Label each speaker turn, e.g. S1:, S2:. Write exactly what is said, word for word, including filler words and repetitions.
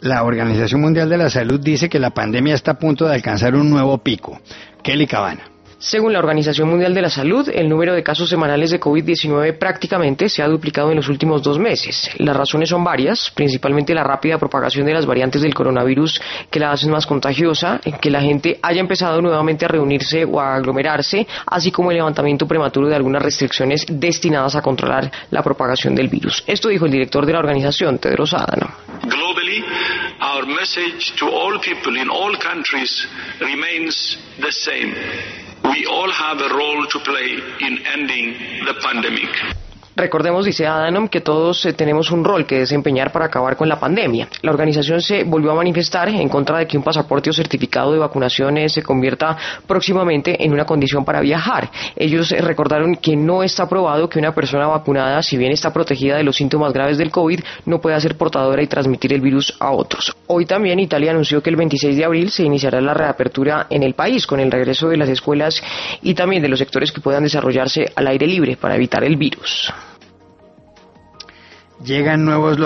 S1: La Organización Mundial de la Salud dice que la pandemia está a punto de alcanzar un nuevo pico. Kelly Cabana.
S2: Según la Organización Mundial de la Salud, el número de casos semanales de COVID diecinueve prácticamente se ha duplicado en los últimos dos meses. Las razones son varias, principalmente la rápida propagación de las variantes del coronavirus que la hacen más contagiosa, que la gente haya empezado nuevamente a reunirse o a aglomerarse, así como el levantamiento prematuro de algunas restricciones destinadas a controlar la propagación del virus. Esto dijo el director de la organización, Tedros Adhanom.
S3: Globally, our message to all people in all countries remains the same. We all have a role to play in ending the pandemic.
S2: Recordemos, dice Adhanom, que todos eh, tenemos un rol que desempeñar para acabar con la pandemia. La organización se volvió a manifestar en contra de que un pasaporte o certificado de vacunación eh, se convierta próximamente en una condición para viajar. Ellos eh, recordaron que no está probado que una persona vacunada, si bien está protegida de los síntomas graves del COVID, no pueda ser portadora y transmitir el virus a otros. Hoy también Italia anunció que el veintiséis de abril se iniciará la reapertura en el país con el regreso de las escuelas y también de los sectores que puedan desarrollarse al aire libre para evitar el virus.
S1: Llegan nuevos